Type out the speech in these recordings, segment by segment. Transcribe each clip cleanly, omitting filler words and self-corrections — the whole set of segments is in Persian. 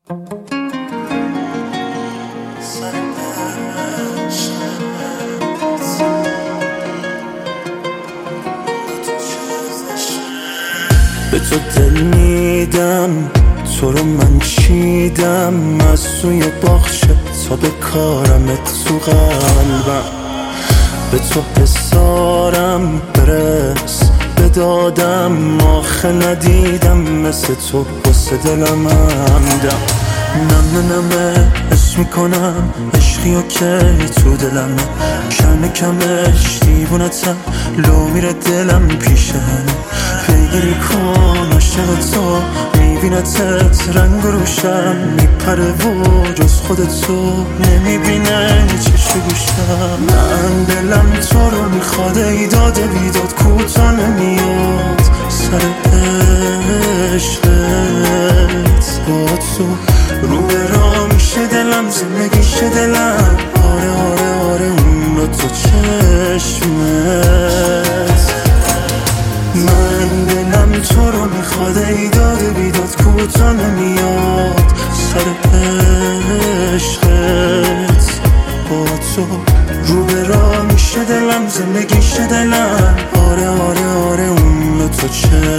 به تو دل میدم، تو رو من چیدم از سوی باغچه تا به کارمت تو قلبم. به تو حسارم برس بدادم، آخه ندیدم مثل تو واسه دلم همدم. نمه نمه حس میکنم عشقیو که تو دلمه، کم کمش دیوونتم لو میره دلم پیش همه. پیگیری کن عاشق تو میبینتت رنگ روشم میپره و جز خودتو نمیبینه چشم گوشم. من دلم تو رو میخواد ای داده بیداد کوتا نمیاد سر عشقت. با تو رو به راه میشه دلم زندگیشه دلم. آره آره آره اون رو تو چشمت. من دلم تو رو میخواد ای داده بیداد کوتا نمیاد سر عشقت. با تو رو به راه میشه دلم زندگیشه دلم. آره آره آره اون رو تو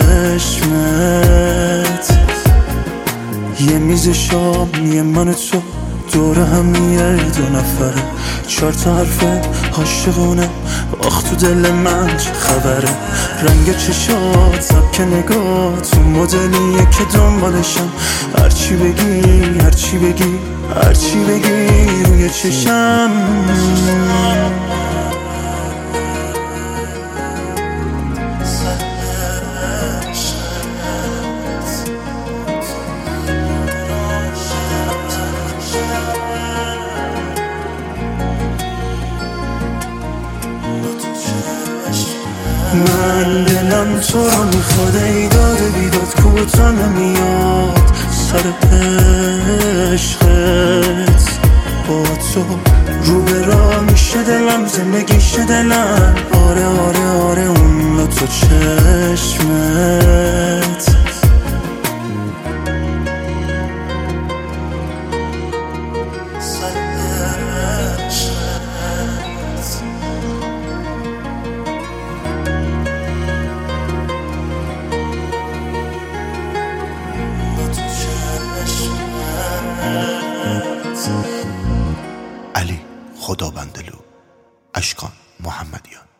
چشمت. یه میز شام یه من و تو دور همیه دو نفره، 4 تا حرف عاشقونه آخ تو دل من چه خبره. رنگ چشات سبک نگاه تو مدلیه که دنبالشم. هرچی بگی هرچی بگی هرچی بگی روی چشم. من دلم تو رو میخواد ای داده بیداد کوتا نمیاد سر عشقت. با تو رو به راه میشه دلم زندگیشه دلم. آره آره آره اون رو تو چشمت. علی خدابندلو، اشکان محمدیان.